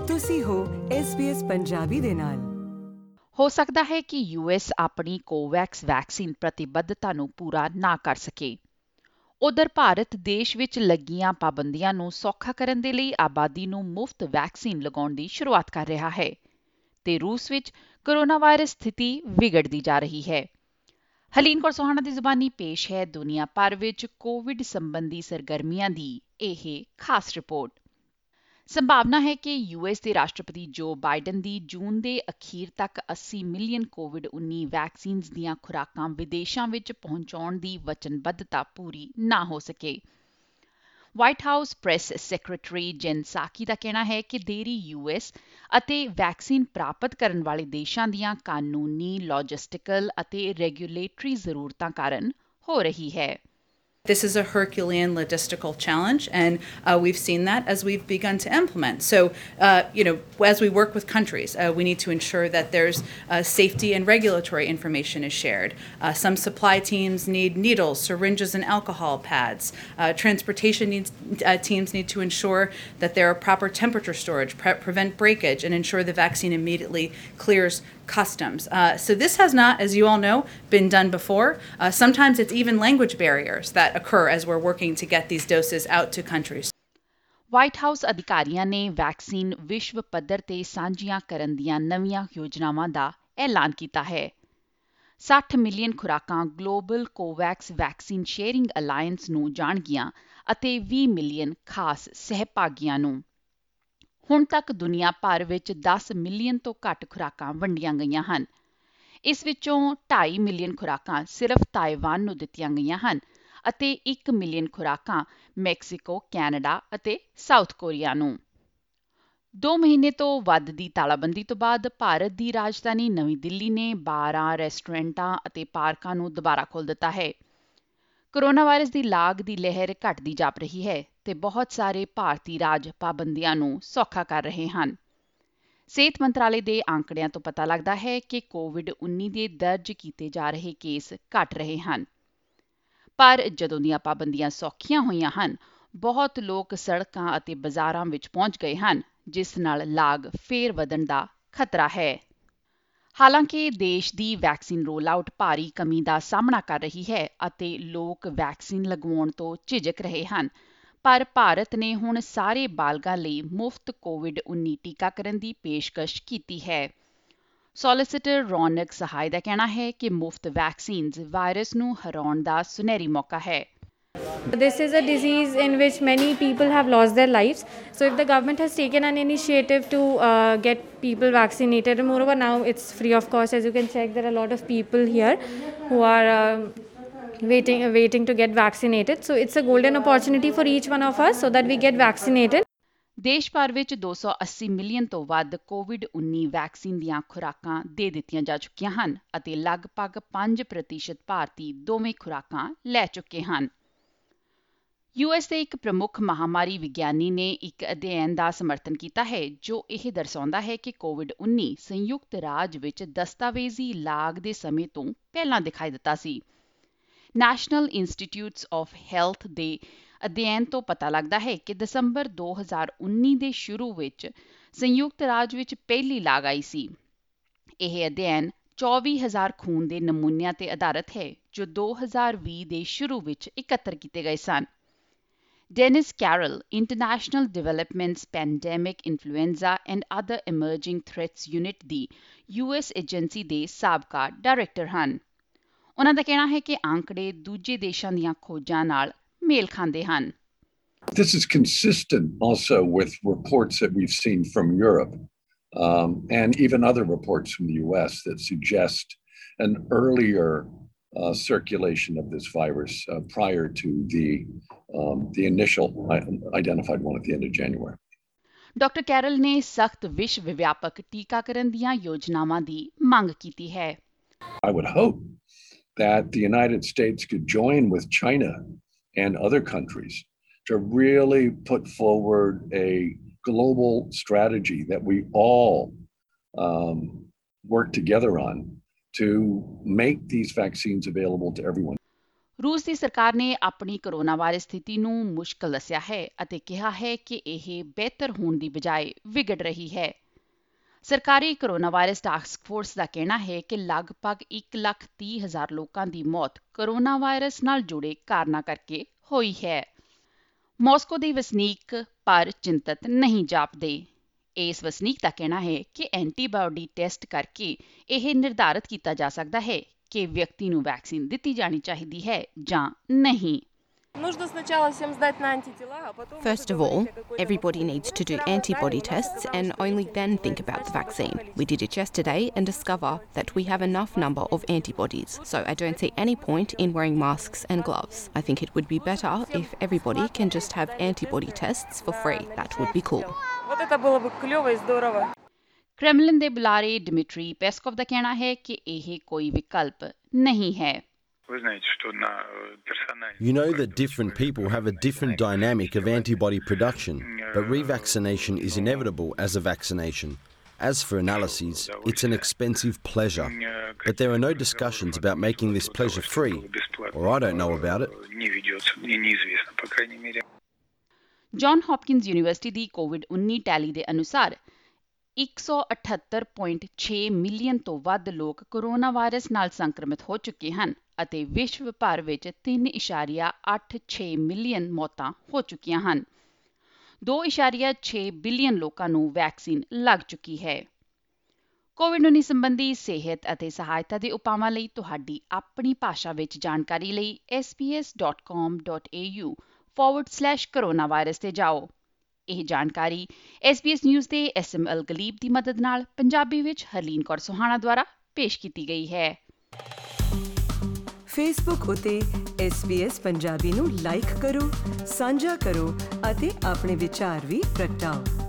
ਤੁਸੀਂ ਹੋ SBS ਪੰਜਾਬੀ ਦੇ ਨਾਲ। ਹੋ ਸਕਦਾ ਹੈ ਕਿ ਯੂਐਸ ਆਪਣੀ ਕੋਵੈਕਸ ਵੈਕਸੀਨ ਪ੍ਰਤੀਬੱਧਤਾ ਨੂੰ ਪੂਰਾ ਨਾ ਕਰ ਸਕੇ। ਉਧਰ ਭਾਰਤ ਦੇਸ਼ ਵਿੱਚ ਲੱਗੀਆਂ ਪਾਬੰਦੀਆਂ ਨੂੰ ਸੌਖਾ ਕਰਨ ਦੇ ਲਈ ਆਬਾਦੀ ਨੂੰ ਮੁਫਤ ਵੈਕਸੀਨ ਲਗਾਉਣ ਦੀ ਸ਼ੁਰੂਆਤ ਕਰ ਰਿਹਾ ਹੈ ਤੇ ਰੂਸ ਵਿੱਚ ਕੋਰੋਨਾ ਵਾਇਰਸ ਸਥਿਤੀ ਵਿਗੜਦੀ ਜਾ ਰਹੀ ਹੈ। ਹਲੀਨ ਕੌਰ ਸੋਹਾਣਾ ਦੀ ਜ਼ੁਬਾਨੀ ਪੇਸ਼ ਹੈ ਦੁਨੀਆ ਭਰ ਵਿੱਚ ਕੋਵਿਡ ਸੰਬੰਧੀ ਸਰਗਰਮੀਆਂ ਦੀ ਇਹ ਖਾਸ ਰਿਪੋਰਟ। ਸੰਭਾਵਨਾ ਹੈ ਕਿ ਯੂਐਸ ਦੇ ਰਾਸ਼ਟਰਪਤੀ ਜੋ ਬਾਈਡਨ ਦੀ ਜੂਨ ਦੇ ਅਖੀਰ ਤੱਕ 80 ਮਿਲੀਅਨ ਕੋਵਿਡ-19 ਵੈਕਸੀਨਜ਼ ਦੀਆਂ ਖੁਰਾਕਾਂ ਵਿਦੇਸ਼ਾਂ ਵਿੱਚ ਪਹੁੰਚਾਉਣ ਦੀ ਵਚਨਬੱਧਤਾ ਪੂਰੀ ਨਾ ਹੋ ਸਕੇ। White House press secretary Jen Psaki ਦਾ ਕਹਿਣਾ ਹੈ ਕਿ ਦੇਰੀ ਯੂਐਸ ਅਤੇ ਵੈਕਸੀਨ ਪ੍ਰਾਪਤ ਕਰਨ ਵਾਲੇ ਦੇਸ਼ਾਂ ਦੀਆਂ ਕਾਨੂੰਨੀ, ਲੌਜਿਸਟਿਕਲ ਅਤੇ ਰੈਗੂਲੇਟਰੀ ਜ਼ਰੂਰਤਾਂ ਕਾਰਨ ਹੋ ਰਹੀ ਹੈ। This is a Herculean logistical challenge, and we've seen that as we've begun to implement. So, as we work with countries, we need to ensure that there's safety and regulatory information is shared. Some supply teams need needles, syringes, and alcohol pads. Transportation teams need to ensure that there are proper temperature storage, prevent breakage, and ensure the vaccine immediately clears customs. So this has not, as you all know, been done before. Sometimes it's even language barriers that occur as we're working to get these doses out to countries. White House ਅਧਿਕਾਰੀਆਂ ਨੇ vaccine ਵਿਸ਼ਵ ਪੱਧਰ ਤੇ ਸਾਂਝੀਆਂ ਕਰਨ ਦੀਆਂ ਨਵੀਆਂ ਯੋਜਨਾਵਾਂ ਦਾ ਐਲਾਨ ਕੀਤਾ ਹੈ। 60 ਮਿਲੀਅਨ ਖੁਰਾਕਾਂ global COVAX vaccine sharing alliance ਨੂੰ ਜਾਣਗੀਆਂ ਅਤੇ 20 ਮਿਲੀਅਨ ਖਾਸ ਸਹਿਭਾਗੀਆਂ ਨੂੰ। ਹੁਣ ਤੱਕ ਦੁਨੀਆ ਭਰ ਵਿੱਚ 10 ਮਿਲੀਅਨ ਤੋਂ ਘੱਟ ਖੁਰਾਕਾਂ ਵੰਡੀਆਂ ਗਈਆਂ ਹਨ। ਇਸ ਵਿੱਚੋਂ 2.5 ਮਿਲੀਅਨ ਖੁਰਾਕਾਂ ਸਿਰਫ ਤਾਇਵਾਨ ਨੂੰ ਦਿੱਤੀਆਂ ਗਈਆਂ ਹਨ ਅਤੇ 1 ਮਿਲੀਅਨ ਖੁਰਾਕਾਂ ਮੈਕਸੀਕੋ, ਕੈਨੇਡਾ ਅਤੇ ਸਾਊਥ ਕੋਰੀਆ ਨੂੰ। 2 ਮਹੀਨੇ ਤੋਂ ਵੱਧ ਦੀ ਤਾਲਾਬੰਦੀ ਤੋਂ ਬਾਅਦ ਭਾਰਤ ਦੀ ਰਾਜਧਾਨੀ ਨਵੀਂ ਦਿੱਲੀ ਨੇ ਬਾਰਾਂ, ਰੈਸਟੋਰੈਂਟਾਂ ਅਤੇ ਪਾਰਕਾਂ ਨੂੰ ਦੁਬਾਰਾ ਖੋਲ੍ਹ ਦਿੱਤਾ ਹੈ। ਕੋਰੋਨਾ ਵਾਇਰਸ ਦੀ ਲਾਗ ਦੀ ਲਹਿਰ ਘਟਦੀ ਜਾਪ ਰਹੀ ਹੈ ਤੇ ਬਹੁਤ ਸਾਰੇ ਭਾਰਤੀ ਰਾਜ ਪਾਬੰਦੀਆਂ ਨੂੰ ਸੌਖਾ ਕਰ ਰਹੇ ਹਨ। ਸਿਹਤ ਮੰਤਰਾਲੇ ਦੇ ਆંકੜਿਆਂ ਤੋਂ ਪਤਾ ਲੱਗਦਾ ਹੈ ਕਿ ਕੋਵਿਡ-19 ਦੇ ਦਰਜ ਕੀਤੇ ਜਾ ਰਹੇ ਕੇਸ ਘਟ ਰਹੇ ਹਨ। ਪਰ ਜਦੋਂ ਦੀਆਂ ਪਾਬੰਦੀਆਂ ਸੌਖੀਆਂ ਹੋਈਆਂ ਹਨ, ਬਹੁਤ ਲੋਕ ਸੜਕਾਂ ਅਤੇ ਬਾਜ਼ਾਰਾਂ ਵਿੱਚ ਪਹੁੰਚ ਗਏ ਹਨ, ਜਿਸ ਨਾਲ ਲਾਗ ਫੇਰ ਵਧਣ ਦਾ ਖਤਰਾ ਹੈ। ਹਾਲਾਂਕਿ ਦੇਸ਼ ਦੀ ਵੈਕਸੀਨ ਰੋਲ-ਆਊਟ ਭਾਰੀ ਕਮੀ ਦਾ ਸਾਹਮਣਾ ਕਰ ਰਹੀ ਹੈ ਅਤੇ ਲੋਕ ਵੈਕਸੀਨ ਲਗਵਾਉਣ ਤੋਂ ਝਿਜਕ ਰਹੇ ਹਨ, ਪਰ ਭਾਰਤ ਨੇ ਹੁਣ ਸਾਰੇ ਬਾਲਗਾਂ ਲਈ ਮੁਫਤ ਕੋਵਿਡ-19 ਟੀਕਾਕਰਨ ਦੀ ਪੇਸ਼ਕਸ਼ ਕੀਤੀ ਹੈ। ਸੋਲਿਸਿਟਰ ਰੌਨਕ ਸਹਾਇ ਦਾ ਕਹਿਣਾ ਹੈ ਕਿ ਮੁਫਤ ਵੈਕਸੀਨਜ਼ ਵਾਇਰਸ ਨੂੰ ਹਰਾਉਣ ਦਾ ਸੁਨਹਿਰੀ ਮੌਕਾ ਹੈ। This is a disease in which many people have lost their lives. So if the government has taken an initiative to get people vaccinated, and moreover now it's free of cost, as you can check, there are a lot of people here who are waiting to get vaccinated. So it's a golden opportunity for each one of us so that we get vaccinated. ਦੇਸ਼ ਭਰ ਵਿੱਚ 280 million ਤੋਂ ਵੱਧ ਕੋਵਿਡ-19 vaccine ਦੀਆਂ ਖੁਰਾਕਾਂ ਦੇ ਦਿੱਤੀਆਂ ਜਾ ਚੁੱਕੀਆਂ ਹਨ ਅਤੇ ਲਗਭਗ 5% ਭਾਰਤੀ ਦੋਵੇਂ ਖੁਰਾਕਾਂ ਲੈ ਚੁੱਕੇ ਹਨ। ਯੂਐਸ ਦੇ ਇੱਕ ਪ੍ਰਮੁੱਖ ਮਹਾਮਾਰੀ ਵਿਗਿਆਨੀ ਨੇ ਇੱਕ ਅਧਿਐਨ ਦਾ ਸਮਰਥਨ ਕੀਤਾ ਹੈ ਜੋ ਇਹ ਦਰਸਾਉਂਦਾ ਹੈ ਕਿ ਕੋਵਿਡ-19 ਸੰਯੁਕਤ ਰਾਜ ਵਿੱਚ ਦਸਤਾਵੇਜ਼ੀ ਲਾਗ ਦੇ ਸਮੇਂ ਤੋਂ ਪਹਿਲਾਂ ਦਿਖਾਈ ਦਿੱਤਾ ਸੀ। ਨੈਸ਼ਨਲ ਇੰਸਟੀਚਿਊਟਸ ਆਫ ਹੈਲਥ ਦੇ ਅਧਿਐਨ ਤੋਂ ਪਤਾ ਲੱਗਦਾ ਹੈ ਕਿ ਦਸੰਬਰ 2019 ਦੇ ਸ਼ੁਰੂ ਵਿੱਚ ਸੰਯੁਕਤ ਰਾਜ ਵਿੱਚ ਪਹਿਲੀ ਲਾਗ ਆਈ ਸੀ। ਇਹ ਅਧਿਐਨ 24,000 ਖੂਨ ਦੇ ਨਮੂਨਿਆਂ ਤੇ ਆਧਾਰਿਤ ਹੈ ਜੋ 2020 ਦੇ ਸ਼ੁਰੂ ਵਿੱਚ ਇਕੱਤਰ ਕੀਤੇ ਗਏ ਸਨ। Dennis Carroll international development's pandemic influenza and other emerging threats unit ਦੀ ਯੂਐਸ ਏਜੰਸੀ ਦੇ ਸਾਬਕਾ ਡਾਇਰੈਕਟਰ ਹਨ। ਉਹਨਾਂ ਦਾ ਕਹਿਣਾ ਹੈ ਕਿ ਆંકੜੇ ਦੂਜੇ ਦੇਸ਼ਾਂ ਦੀਆਂ ਖੋਜਾਂ ਨਾਲ ਮੇਲ ਖਾਂਦੇ ਹਨ। This is consistent also with reports that we've seen from Europe and even other reports from the US that suggest an earlier circulation of this virus prior to the initial identified one at the end of January. Doctor Carroll ਨੇ ਸਖਤ ਵਿਸ਼ਵ ਵਿਆਪਕ ਟੀਕਾਕਰਨ ਦੀਆਂ ਯੋਜਨਾਵਾਂ ਦੀ ਮੰਗ ਕੀਤੀ ਹੈ। I would hope that the United States could join with China and other countries to really put forward a global strategy that we all work together on to make these vaccines available to everyone. ਰੂਸ ਦੀ ਸਰਕਾਰ ਨੇ ਆਪਣੀ corona virus ਸਥਿਤੀ ਨੂੰ ਮੁਸ਼ਕਲ ਦੱਸਿਆ ਹੈ ਅਤੇ ਕਿਹਾ ਹੈ ਕਿ ਇਹ ਬਿਹਤਰ ਹੋਣ ਦੀ ਬਜਾਏ ਵਿਗੜ ਰਹੀ ਹੈ। ਸਰਕਾਰੀ ਕੋਰੋਨਾ ਵਾਇਰਸ ਟਾਸਕ ਫੋਰਸ ਦਾ ਕਹਿਣਾ ਹੈ ਕਿ ਲਗਭਗ 1,30,000 ਲੋਕਾਂ ਦੀ ਮੌਤ ਕੋਰੋਨਾ ਵਾਇਰਸ ਨਾਲ ਜੁੜੇ ਕਾਰਨਾਂ ਕਰਕੇ ਹੋਈ ਹੈ। ਮਾਸਕੋ ਦੇ ਵਸਨੀਕ ਪਰ ਚਿੰਤਤ ਨਹੀਂ ਜਾਪਦੇ। ਇਸ ਵਸਨੀਕ ਦਾ ਕਹਿਣਾ ਹੈ ਕਿ ਐਂਟੀਬਾਡੀ ਟੈਸਟ ਕਰਕੇ ਇਹ ਨਿਰਧਾਰਤ ਕੀਤਾ ਜਾ ਸਕਦਾ ਹੈ ਕਿ ਵਿਅਕਤੀ ਨੂੰ ਵੈਕਸੀਨ ਦਿੱਤੀ ਜਾਣੀ ਚਾਹੀਦੀ ਹੈ ਜਾਂ ਨਹੀਂ। First of all, everybody needs to do antibody tests and only then think about the vaccine. We did it yesterday and discover that we have enough number of antibodies, so I don't see any point in wearing masks and gloves. I think it would be better if everybody can just have antibody tests for free. That would be cool. Kremlin ਦੇ ਬੁਲਾਰੇ ਡਿਮਿਟਰੀ ਪੈਸਕੋਵ ਦਾ ਕਹਿਣਾ ਹੈ ਕਿ ਇਹ ਕੋਈ ਵਿਕਲਪ ਨਹੀਂ ਹੈ। You know that different people have a different dynamic of antibody production, but revaccination is inevitable as a vaccination. As for analyses, it's an expensive pleasure, but there are no discussions about making this pleasure free, or I don't know about it. Johns Hopkins university ਦੀ ਕੋਵਿਡ-19 tally ਦੇ ਅਨੁਸਾਰ 178.6 million ਤੋਂ ਵੱਧ ਲੋਕ corona virus ਨਾਲ ਸੰਕਰਮਿਤ ਹੋ ਚੁੱਕੇ ਹਨ ਅਤੇ ਵਿਸ਼ਵ ਭਰ ਵਿੱਚ 3.86 ਮਿਲੀਅਨ ਮੌਤਾਂ ਹੋ ਚੁੱਕੀਆਂ ਹਨ। 2.6 ਬਿਲੀਅਨ ਲੋਕਾਂ ਨੂੰ ਵੈਕਸੀਨ ਲੱਗ ਚੁੱਕੀ ਹੈ। ਕੋਵਿਡ-19 ਸੰਬੰਧੀ ਸਿਹਤ ਅਤੇ ਸਹਾਇਤਾ ਦੇ ਉਪਾਵਾਂ ਲਈ ਤੁਹਾਡੀ ਆਪਣੀ ਭਾਸ਼ਾ ਵਿੱਚ ਜਾਣਕਾਰੀ ਲਈ sbs.com.au/coronavirus ਤੇ ਜਾਓ। ਇਹ ਜਾਣਕਾਰੀ SBS ਨਿਊਜ਼ ਦੇ SML ਗਲੀਬ ਦੀ ਮਦਦ ਨਾਲ ਪੰਜਾਬੀ ਵਿੱਚ ਹਰਲੀਨ ਕੌਰ ਸੁਹਾਣਾ ਦੁਆਰਾ ਪੇਸ਼ ਕੀਤੀ ਗਈ ਹੈ। ਫੇਸਬੁੱਕ ਉਤੇ SBS ਪੰਜਾਬੀ ਨੂੰ ਲਾਈਕ ਕਰੋ, ਸਾਂਝਾ ਕਰੋ ਅਤੇ ਆਪਣੇ ਵਿਚਾਰ ਵੀ ਪ੍ਰਗਟਾਓ।